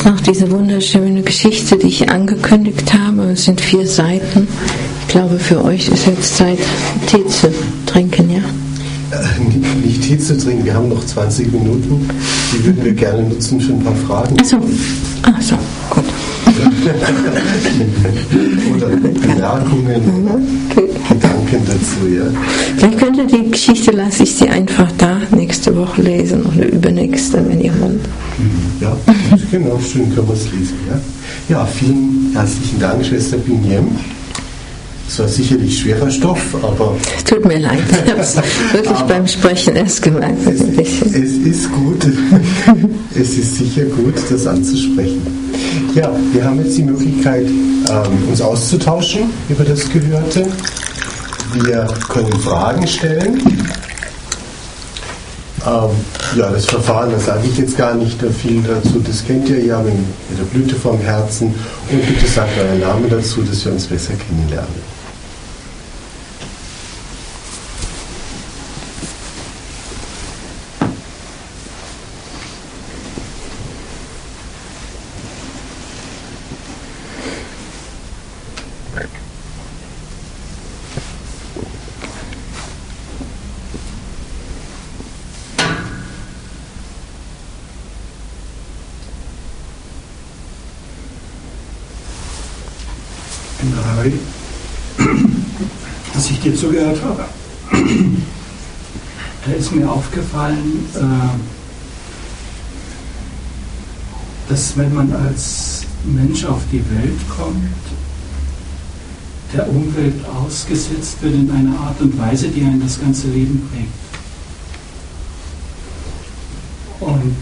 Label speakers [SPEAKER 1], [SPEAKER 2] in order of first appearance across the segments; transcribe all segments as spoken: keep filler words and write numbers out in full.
[SPEAKER 1] jetzt noch diese wunderschöne Geschichte, die ich angekündigt habe. Es sind vier Seiten. Ich glaube, für euch ist jetzt Zeit, Tee zu trinken, ja?
[SPEAKER 2] Äh, nicht, nicht Tee zu trinken, wir haben noch zwanzig Minuten. Die würden wir gerne nutzen für ein paar Fragen.
[SPEAKER 1] Ach so, ach so, gut.
[SPEAKER 2] Oder Bemerkungen, okay. Gedanken dazu, ja.
[SPEAKER 1] Dann könnt ihr die Geschichte, lasse ich sie einfach da nächste Woche lesen oder übernächste, wenn ihr wollt.
[SPEAKER 2] Ja, genau, schön können wir es lesen. Ja, ja, vielen herzlichen Dank, Schwester Biniem. Es war sicherlich schwerer Stoff, aber...
[SPEAKER 1] Es tut mir leid, ich habe es wirklich beim Sprechen erst gemerkt.
[SPEAKER 2] Es, ein bisschen. Es ist gut, es ist sicher gut, das anzusprechen. Ja, wir haben jetzt die Möglichkeit, ähm, uns auszutauschen über das Gehörte. Wir können Fragen stellen. Ähm, ja, das Verfahren, da sage ich jetzt gar nicht viel dazu, das kennt ihr ja mit, mit der Blüte vom Herzen. Und bitte sagt euren Namen dazu, dass wir uns besser kennenlernen.
[SPEAKER 3] Als ich dir zugehört habe, da ist mir aufgefallen, dass wenn man als Mensch auf die Welt kommt, der Umwelt ausgesetzt wird in einer Art und Weise, die einen das ganze Leben prägt. Und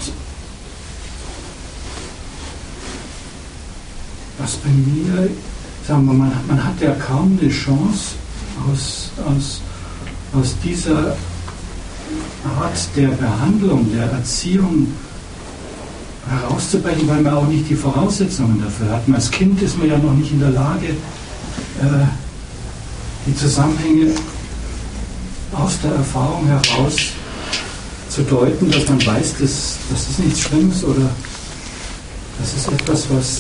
[SPEAKER 3] was bei mir, sagen wir mal, man hat ja kaum eine Chance, aus, aus, aus dieser Art der Behandlung, der Erziehung herauszubrechen, weil man auch nicht die Voraussetzungen dafür hat. Als Kind ist man ja noch nicht in der Lage, äh, die Zusammenhänge aus der Erfahrung heraus zu deuten, dass man weiß, dass, das ist nichts Schlimmes oder das ist etwas, was,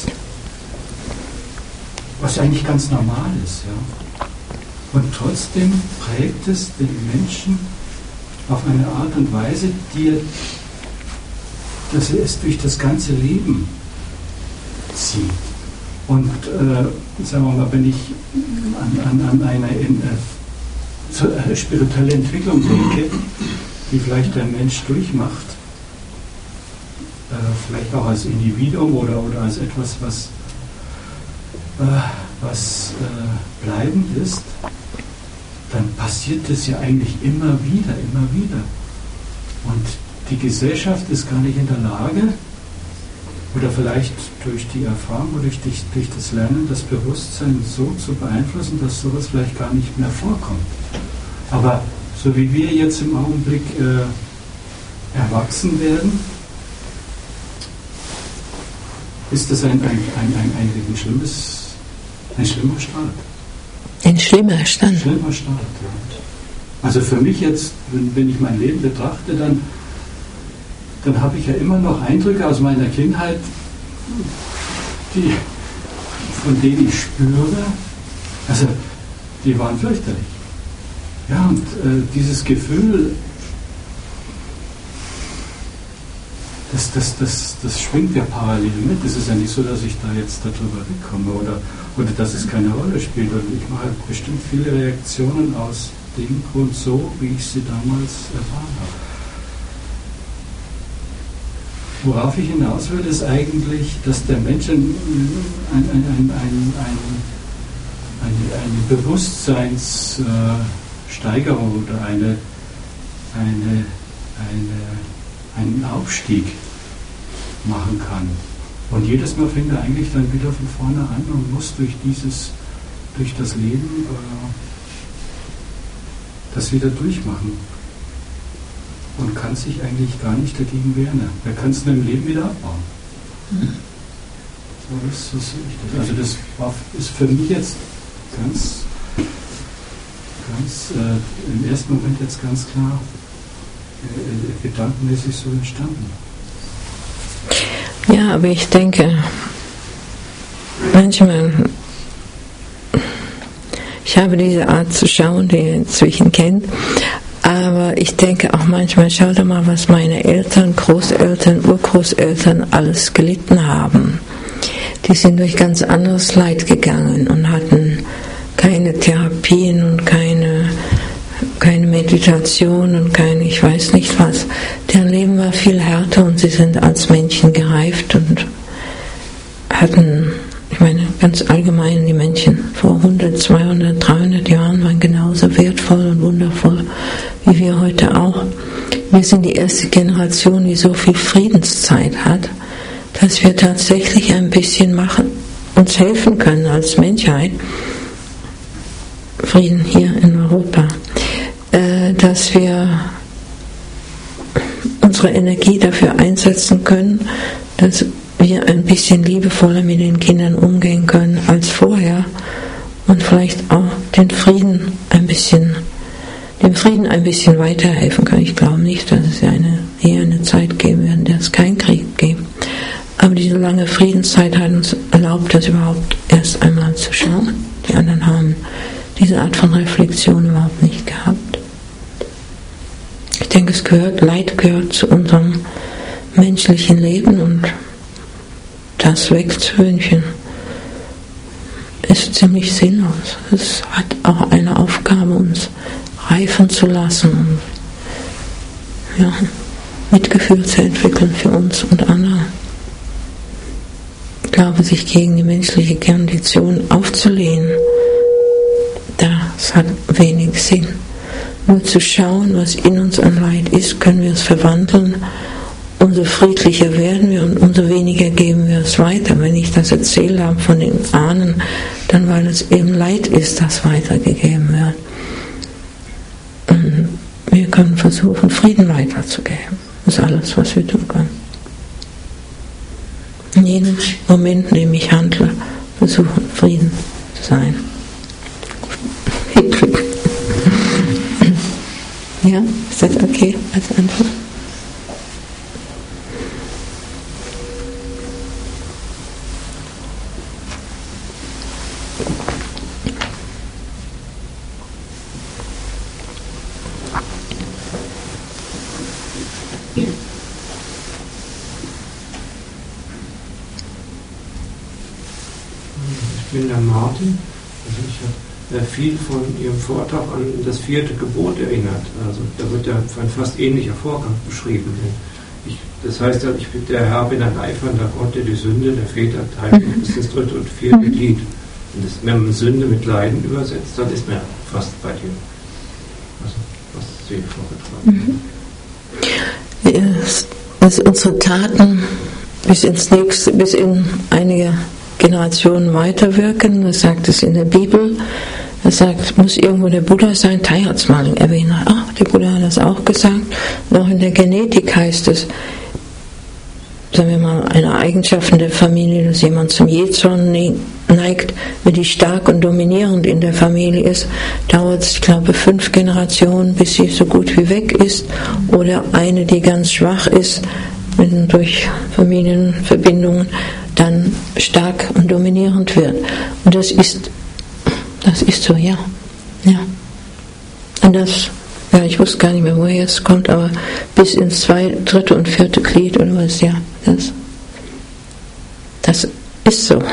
[SPEAKER 3] was eigentlich ganz normal ist. Ja. Und trotzdem prägt es den Menschen auf eine Art und Weise, die, dass er es durch das ganze Leben zieht. Und äh, sagen wir mal, wenn ich an, an, an eine in, äh, spirituelle Entwicklung denke, die vielleicht der Mensch durchmacht, äh, vielleicht auch als Individuum oder, oder als etwas, was, äh, was äh, bleibend ist, dann passiert das ja eigentlich immer wieder, immer wieder. Und die Gesellschaft ist gar nicht in der Lage, oder vielleicht durch die Erfahrung oder durch, durch das Lernen, das Bewusstsein so zu beeinflussen, dass sowas vielleicht gar nicht mehr vorkommt. Aber so wie wir jetzt im Augenblick äh, erwachsen werden, ist das ein, ein, ein, ein, ein, ein, schlimmes, ein schlimmer Start.
[SPEAKER 1] Ein schlimmer Stand.
[SPEAKER 3] Ein schlimmer Start, ja. Also für mich jetzt, wenn, wenn ich mein Leben betrachte, dann, dann habe ich ja immer noch Eindrücke aus meiner Kindheit, die, von denen ich spüre, also die waren fürchterlich. Ja, und äh, dieses Gefühl, das, das, das, das schwingt ja parallel mit. Es ist ja nicht so, dass ich da jetzt darüber wegkomme oder, oder dass es keine Rolle spielt. Und ich mache bestimmt viele Reaktionen aus dem Grund so, wie ich sie damals erfahren habe. Worauf ich hinaus will, ist eigentlich, dass der Mensch ein, ein, ein, ein, ein, ein, eine, eine Bewusstseinssteigerung oder eine, eine, eine, einen Aufstieg machen kann. Und jedes Mal fängt er eigentlich dann wieder von vorne an und muss durch dieses, durch das Leben äh, das wieder durchmachen. Und kann sich eigentlich gar nicht dagegen wehren. Er kann es nur im Leben wieder abbauen. Mhm. So, das, so sehe ich das. Also das war, ist für mich jetzt ganz, ganz äh, im ersten Moment jetzt ganz klar äh, gedankenmäßig so entstanden.
[SPEAKER 1] Ja, aber ich denke, manchmal, ich habe diese Art zu schauen, die ihr inzwischen kennt, aber ich denke auch manchmal, schau doch mal, was meine Eltern, Großeltern, Urgroßeltern alles gelitten haben. Die sind durch ganz anderes Leid gegangen und hatten keine Therapien und keine, keine Meditation und keine, ich weiß nicht was. Deren Leben war viel härter und sie sind als Menschen gereift und hatten, ich meine, ganz allgemein die Menschen vor hundert, zweihundert, dreihundert Jahren waren genauso wertvoll und wundervoll wie wir heute auch. Wir sind die erste Generation, die so viel Friedenszeit hat, dass wir tatsächlich ein bisschen machen, uns helfen können als Menschheit, Frieden hier in Europa, äh, dass wir unsere Energie dafür einsetzen können, dass wir ein bisschen liebevoller mit den Kindern umgehen können als vorher und vielleicht auch den Frieden ein bisschen, dem Frieden ein bisschen weiterhelfen können. Ich glaube nicht, dass es eine, eher eine Zeit geben wird, in der es keinen Krieg gibt. Aber diese lange Friedenszeit hat uns erlaubt, das überhaupt erst einmal zu schauen. Die anderen haben diese Art von Reflexion überhaupt nicht gehabt. Ich denke, es gehört, Leid gehört zu unserem menschlichen Leben und das wegzuwünschen ist ziemlich sinnlos. Es hat auch eine Aufgabe, uns reifen zu lassen und ja, Mitgefühl zu entwickeln für uns und andere. Ich glaube, sich gegen die menschliche Kondition aufzulehnen, das hat wenig Sinn. Nur zu schauen, was in uns an Leid ist, können wir es verwandeln. Umso friedlicher werden wir und umso weniger geben wir es weiter. Wenn ich das erzählt habe von den Ahnen, dann weil es eben Leid ist, das weitergegeben wird. Und wir können versuchen, Frieden weiterzugeben. Das ist alles, was wir tun können. In jedem Moment, in dem ich handle, versuchen, Frieden zu sein. Viel Glück. Ja, ist das okay als Antwort?
[SPEAKER 4] Ich bin der Martin. Also ich habe viel von Ihrem Vortrag an das vierte Gebot erinnert. Also da wird ja ein fast ähnlicher Vorgang beschrieben. Ich, das heißt ja, ich bin der Herr bin ein eifernder Gott, der die Sünde der Väter teilt bis das dritte und vierte Glied. Und das, wenn man Sünde mit Leiden übersetzt, dann ist man fast bei dem, also, was Sie vorgetragen haben.
[SPEAKER 1] Dass, dass unsere Taten bis ins nächste, bis in einige Generationen weiterwirken, das sagt es in der Bibel. Das sagt, muss irgendwo der Buddha sein, Tai hat es mal erwähnt. Ach, der Buddha hat das auch gesagt. Und auch in der Genetik heißt es, sagen wir mal, eine Eigenschaft in der Familie, dass jemand zum Jähzorn neigt, wenn die stark und dominierend in der Familie ist, dauert es, ich glaube, fünf Generationen, bis sie so gut wie weg ist. Oder eine, die ganz schwach ist, wenn durch Familienverbindungen dann stark und dominierend wird. Und das ist, das ist so, ja. ja. Und das, ja, ich wusste gar nicht mehr, woher es kommt, aber bis ins zweite, dritte und vierte Glied oder was, ja, das, das ist so.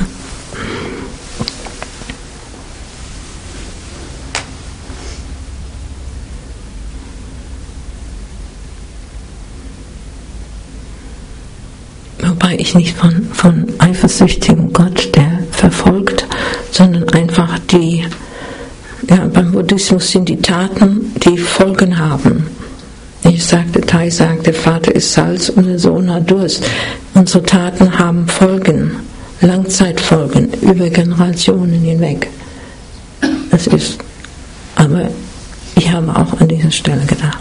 [SPEAKER 1] Wobei ich nicht von, von eifersüchtigem Gott, der verfolgt, sondern einfach die, ja, beim Buddhismus sind die Taten, die Folgen haben. Ich sagte, Tai sagte, Vater ist Salz und der Sohn hat Durst. Unsere Taten haben Folgen, Langzeitfolgen, über Generationen hinweg. Das ist, aber ich habe auch an dieser Stelle gedacht.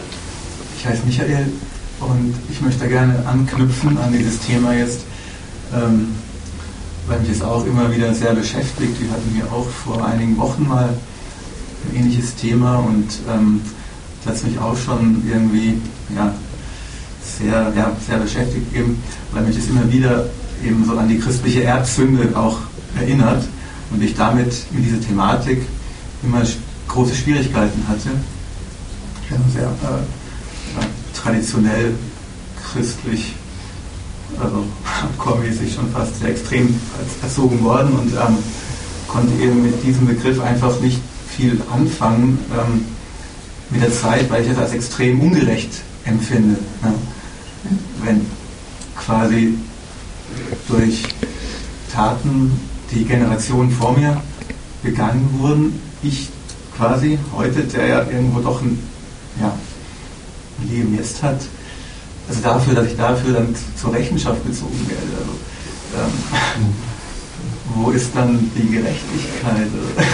[SPEAKER 5] Ich heiße Michael und ich möchte gerne anknüpfen an dieses Thema jetzt, ähm, weil mich das auch immer wieder sehr beschäftigt. Wir hatten hier auch vor einigen Wochen mal ein ähnliches Thema und ähm, das hat mich auch schon irgendwie ja, sehr, ja, sehr beschäftigt, eben, weil mich das immer wieder eben so an die christliche Erbsünde auch erinnert und ich damit mit dieser Thematik immer große Schwierigkeiten hatte. Ich bin sehr äh, ja, traditionell christlich, also hardcore-mäßig schon fast sehr extrem erzogen worden und ähm, konnte eben mit diesem Begriff einfach nicht viel anfangen ähm, mit der Zeit, weil ich es als extrem ungerecht empfinde. Ne? Wenn quasi durch Taten, die Generationen vor mir begangen wurden, ich quasi heute, der ja irgendwo doch ein, ja, ein Leben jetzt hat, also dafür, dass ich dafür dann zur Rechenschaft gezogen werde. Also, ähm, wo ist dann die Gerechtigkeit?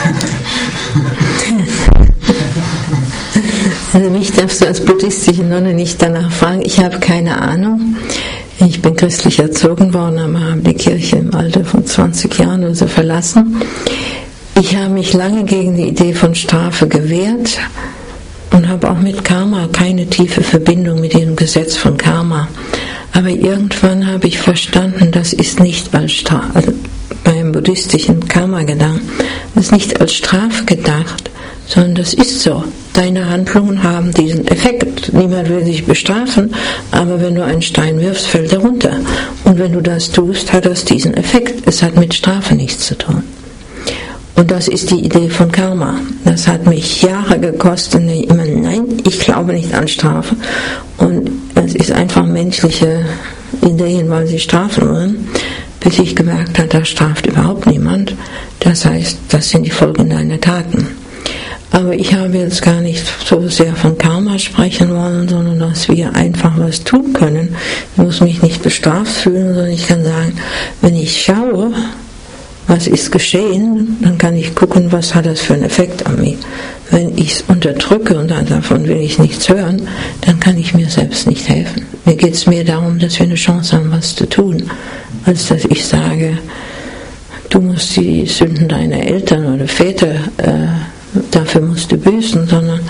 [SPEAKER 1] Also mich darfst du als buddhistische Nonne nicht danach fragen. Ich habe keine Ahnung. Ich bin christlich erzogen worden, aber habe die Kirche im Alter von zwanzig Jahren oder so verlassen. Ich habe mich lange gegen die Idee von Strafe gewehrt und habe auch mit Karma keine tiefe Verbindung mit dem Gesetz von Karma. Aber irgendwann habe ich verstanden, das ist nicht als Strafe, also beim buddhistischen Karma-Gedanken, das ist nicht als Strafe gedacht, sondern das ist so. Deine Handlungen haben diesen Effekt. Niemand will dich bestrafen, aber wenn du einen Stein wirfst, fällt er runter. Und wenn du das tust, hat das diesen Effekt. Es hat mit Strafe nichts zu tun. Und das ist die Idee von Karma. Das hat mich Jahre gekostet. Immer, nein, ich glaube nicht an Strafe. Und es ist einfach menschliche Ideen, weil sie strafen wollen, bis ich gemerkt habe, da straft überhaupt niemand. Das heißt, das sind die Folgen deiner Taten. Aber ich habe jetzt gar nicht so sehr von Karma sprechen wollen, sondern dass wir einfach was tun können. Ich muss mich nicht bestraft fühlen, sondern ich kann sagen, wenn ich schaue, was ist geschehen, dann kann ich gucken, was hat das für einen Effekt an mir. Wenn ich es unterdrücke und davon will ich nichts hören, dann kann ich mir selbst nicht helfen. Mir geht es mehr darum, dass wir eine Chance haben, was zu tun, als dass ich sage, du musst die Sünden deiner Eltern oder Väter, äh, dafür musst du büßen, sondern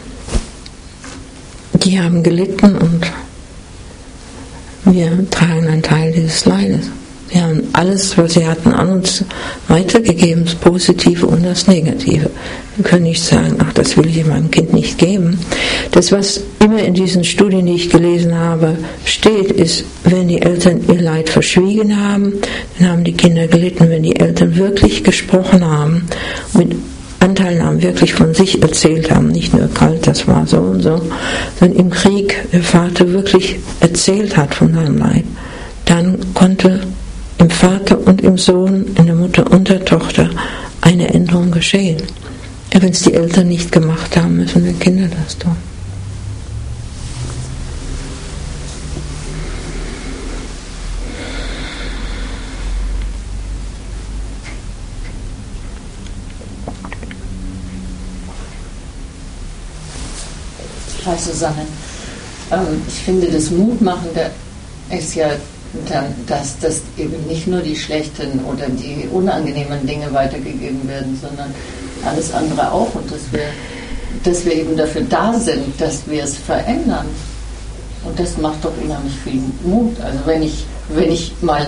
[SPEAKER 1] die haben gelitten und wir tragen einen Teil dieses Leides. Wir haben alles, was sie hatten, an uns weitergegeben, das Positive und das Negative. Wir können nicht sagen, ach, das will ich meinem Kind nicht geben. Das, was immer in diesen Studien, die ich gelesen habe, steht, ist, wenn die Eltern ihr Leid verschwiegen haben, dann haben die Kinder gelitten. Wenn die Eltern wirklich gesprochen haben, mit Anteilnahmen wirklich von sich erzählt haben, nicht nur kalt, das war so und so, sondern im Krieg der Vater wirklich erzählt hat von seinem Leid, dann konnte im Vater und im Sohn, in der Mutter und der Tochter eine Änderung geschehen. Wenn es die Eltern nicht gemacht haben, müssen die Kinder das tun.
[SPEAKER 6] Hi Susanne, ähm, ich finde das Mutmachende ist ja dann, dass das eben nicht nur die schlechten oder die unangenehmen Dinge weitergegeben werden, sondern alles andere auch und dass wir, dass wir eben dafür da sind, dass wir es verändern. Und das macht doch unheimlich viel Mut. Also wenn ich, wenn ich mal,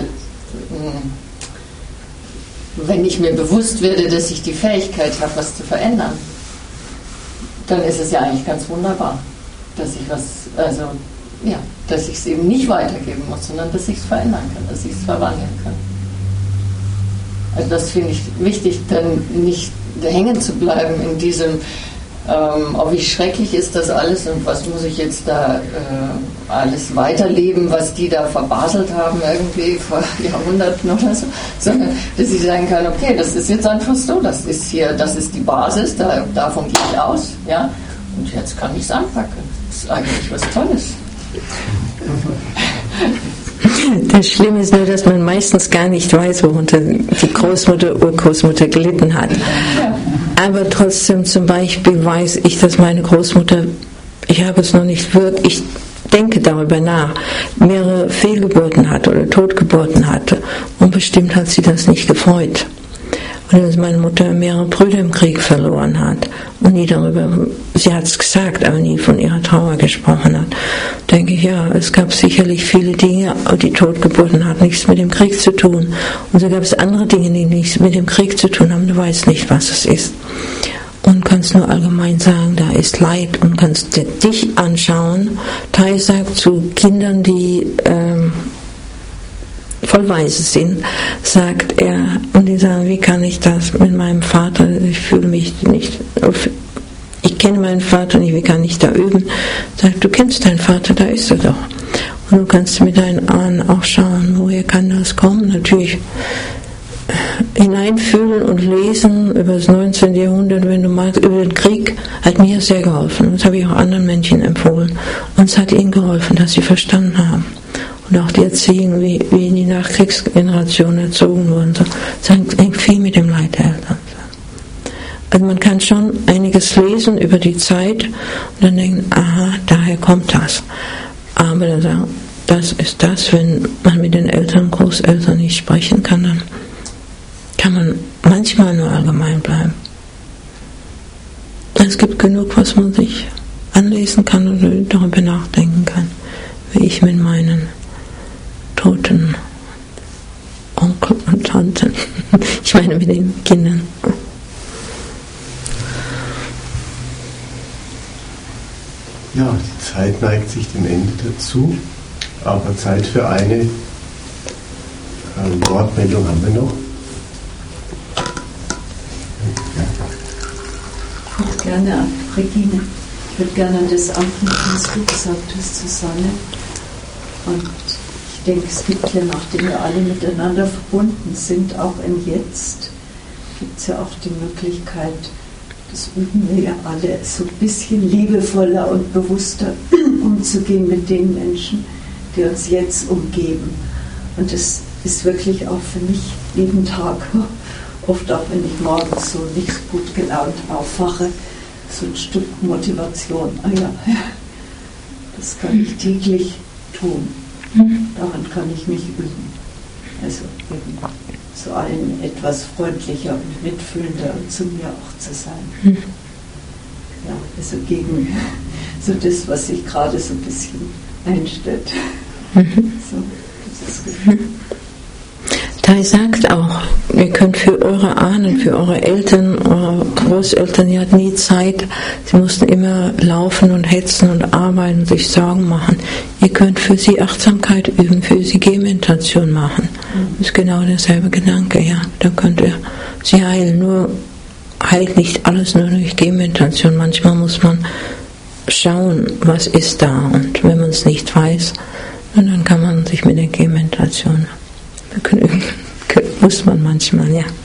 [SPEAKER 6] wenn ich mir bewusst werde, dass ich die Fähigkeit habe, was zu verändern, dann ist es ja eigentlich ganz wunderbar, dass ich was, also ja, dass ich es eben nicht weitergeben muss, sondern dass ich es verändern kann, dass ich es verwandeln kann. Also das finde ich wichtig, dann nicht hängen zu bleiben in diesem, ähm, oh wie schrecklich ist das alles und was muss ich jetzt da äh, alles weiterleben, was die da verbaselt haben irgendwie vor Jahrhunderten oder so, sondern dass ich sagen kann, okay, das ist jetzt einfach so, das ist hier, das ist die Basis, da, davon gehe ich aus, ja, und jetzt kann ich es anpacken. Das ist eigentlich was Tolles.
[SPEAKER 1] Das Schlimme ist nur, dass man meistens gar nicht weiß, worunter die Großmutter, Urgroßmutter gelitten hat. Aber trotzdem zum Beispiel weiß ich, dass meine Großmutter, ich habe es noch nicht wirklich denke darüber nach, mehrere Fehlgeburten hatte oder Totgeburten hatte. Und bestimmt hat sie das nicht gefreut. Und dass meine Mutter mehrere Brüder im Krieg verloren hat und nie darüber, sie hat es gesagt, aber nie von ihrer Trauer gesprochen hat, denke ich, ja, es gab sicherlich viele Dinge, die Totgeburten hatten nichts mit dem Krieg zu tun. Und so gab es andere Dinge, die nichts mit dem Krieg zu tun haben, du weißt nicht, was es ist. Und kannst nur allgemein sagen, da ist Leid und kannst dich anschauen. Tai sagt zu Kindern, die ähm, voll weise sind, sagt er, und die sagen, wie kann ich das mit meinem Vater, ich fühle mich nicht, ich kenne meinen Vater nicht, wie kann ich da üben? Sagt, du kennst deinen Vater, da ist er doch. Und du kannst mit deinen Ahnen auch schauen, woher kann das kommen? Natürlich hineinfühlen und lesen über das neunzehnte Jahrhundert, wenn du magst, über den Krieg, hat mir sehr geholfen. Das habe ich auch anderen Menschen empfohlen. Und es hat ihnen geholfen, dass sie verstanden haben. Und auch die Erziehung, wie, wie die Nachkriegsgeneration erzogen wurden, so, das hängt viel mit dem Leid der Eltern. Also man kann schon einiges lesen über die Zeit und dann denken, aha, daher kommt das. Aber dann sagen, das ist das, wenn man mit den Eltern, Großeltern nicht sprechen kann, dann kann man manchmal nur allgemein bleiben. Es gibt genug, was man sich anlesen kann und darüber nachdenken kann, wie ich mit meinen toten Onkel und Tanten, ich meine mit den Kindern.
[SPEAKER 2] Ja, die Zeit neigt sich dem Ende dazu, aber Zeit für eine äh, Wortmeldung haben wir noch.
[SPEAKER 7] Ich würde gerne an Regine, ich würde gerne an das anknüpfen, was du gesagt hast, Susanne. Und ich denke, es gibt ja, nachdem wir alle miteinander verbunden sind, auch im Jetzt, gibt es ja auch die Möglichkeit, das üben wir ja alle, so ein bisschen liebevoller und bewusster umzugehen mit den Menschen, die uns jetzt umgeben. Und das ist wirklich auch für mich jeden Tag, oft auch wenn ich morgens so nicht so gut gelaunt aufwache, so ein Stück Motivation. Ah ja, das kann ich täglich tun. Daran kann ich mich üben. Also eben zu allen etwas freundlicher und mitfühlender und zu mir auch zu sein. Ja, also gegen so das, was sich gerade so ein bisschen einstellt. So, dieses Gefühl.
[SPEAKER 1] Tai sagt auch, ihr könnt für eure Ahnen, für eure Eltern, eure Großeltern, die hatten nie Zeit, sie mussten immer laufen und hetzen und arbeiten, sich Sorgen machen. Ihr könnt für sie Achtsamkeit üben, für sie Gehmeditation machen. Das ist genau derselbe Gedanke, ja. Da könnt ihr sie heilen. Nur heilt nicht alles nur durch Gehmeditation. Manchmal muss man schauen, was ist da. Und wenn man es nicht weiß, dann kann man sich mit der Gehmeditation begnügen. Muss man manchmal, ja.